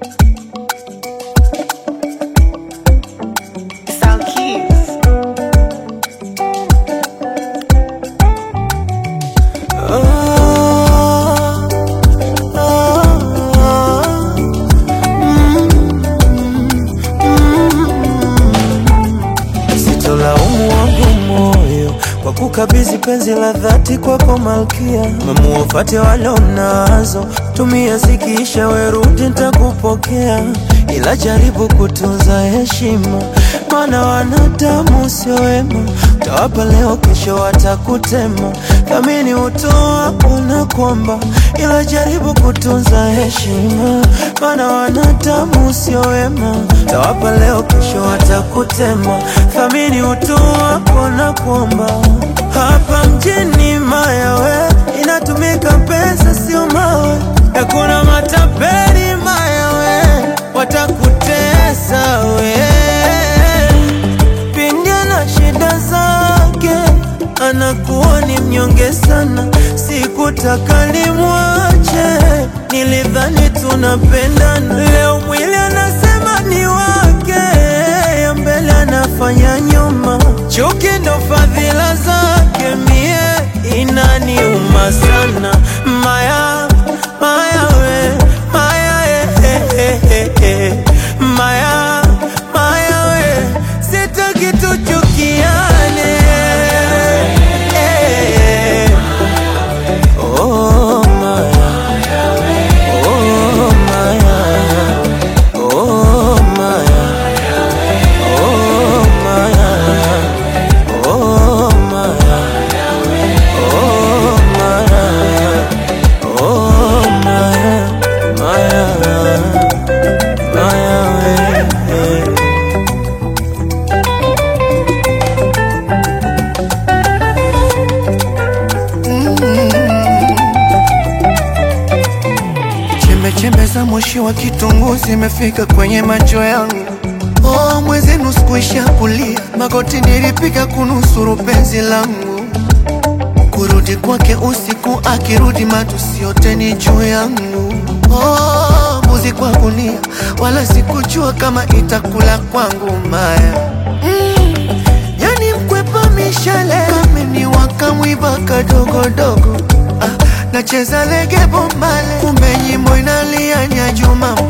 Kwa kukabidhi penzi la dhati kwako malkia, mamuofate wale mnazo, tumia zikiisha werudi nitakupokea, ila jaribu kutunza heshima, maana wanadamu sio wema, utawapa leo kesho watakutema, thamini utoa unakwamba, ila jaribu kutunza heshima, maana wanadamu sio wema, utawapa leo kesho watakutema, thamini utoa unakwamba. Hapa mjini mayawe inatumika pesa sio mawe, hakuna matapeli mayawe watakutesa we. Pinga na shida zake anakuwa ni mnyonge sana, sikutaka nimwache, nilidhani tunapendana, leo mwili anasema ni wake, ya mbele anafanya nyuma, chuki ndo fadhila zake, mie inaniuma sana. Maya, maya we, maya maya, maya we, sitaki tuchukiane. Oh maya, oh maya, oh maya, oh maya, oh maya, oh maya, oh maya, maya, maya we. Chembe za moshi wa kitunguu zimefika kwenye macho yangu. Oh, mwezenu sikuisha kulia, magoti nilipiga kunusuru penzi langu. Kurudi kwake usiku, akirudi matusi yote ni juu yangu. Oh, mbuzi kwa gunia, wala sikujua kama itakula kwangu maya. Yani mkwepa mishale, kameni wakamwiba kadogodogo. Nacheza lege bombale, kumbe nyimbo inalia nya Juma